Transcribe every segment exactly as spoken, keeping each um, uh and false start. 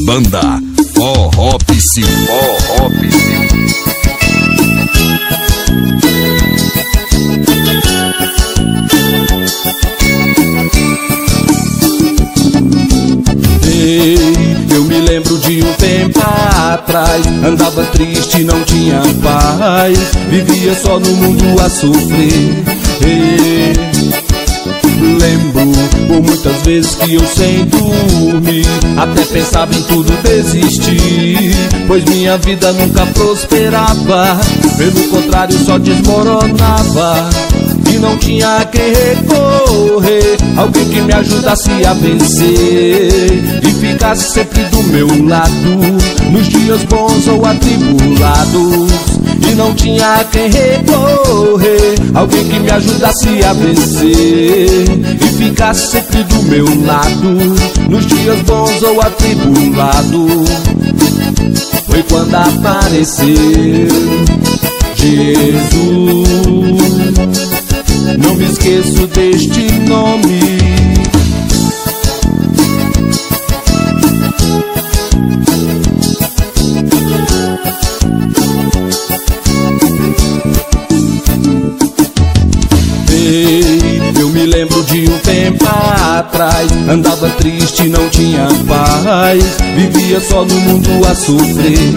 banda Forró Psyu, Forró Psyu. Eu me lembro de um tempo atrás, andava triste, não tinha paz, vivia só no mundo a sofrer. Lembro por muitas vezes que eu sem dormir até pensava em tudo desistir, pois minha vida nunca prosperava, pelo contrário só desmoronava. E não tinha a quem recorrer, alguém que me ajudasse a vencer e ficasse sempre do meu lado, nos dias bons ou atribulados. E não tinha a quem recorrer, alguém que me ajudasse a vencer e ficasse sempre do meu lado, nos dias bons ou atribulados. Foi quando apareceu Jesus, não me esqueço deste nome. Eu me lembro de um tempo atrás, andava triste, não tinha paz, vivia só no mundo a sofrer.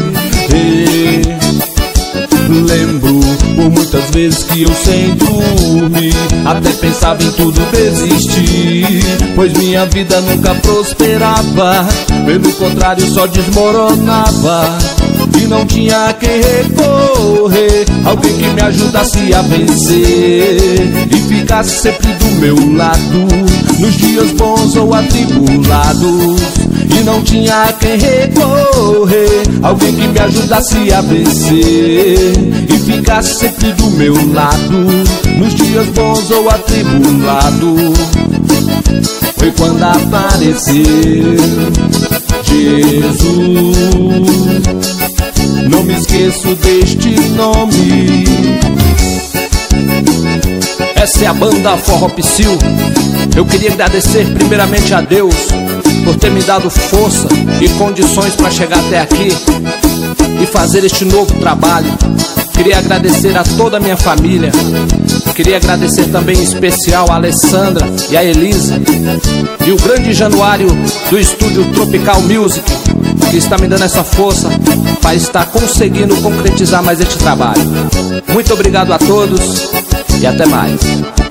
Lembro por muitas vezes que eu sem dormir até pensava em tudo desistir, pois minha vida nunca prosperava, pelo contrário só desmoronava. E não tinha a quem recorrer, alguém que me ajudasse a vencer e ficasse sempre do meu lado, nos dias bons ou atribulados. E não tinha a quem recorrer, alguém que me ajudasse a vencer e ficasse sempre do meu lado, nos dias bons ou atribulados. Foi quando apareceu Jesus, não me esqueço deste nome. Essa é a banda Forró Psyu. Eu queria agradecer primeiramente a Deus por ter me dado força e condições para chegar até aqui e fazer este novo trabalho. Queria agradecer a toda a minha família. Queria agradecer também em especial a Alessandra e a Elisa e o grande Januário do estúdio Tropical Music, que está me dando essa força para estar conseguindo concretizar mais este trabalho. Muito obrigado a todos e até mais.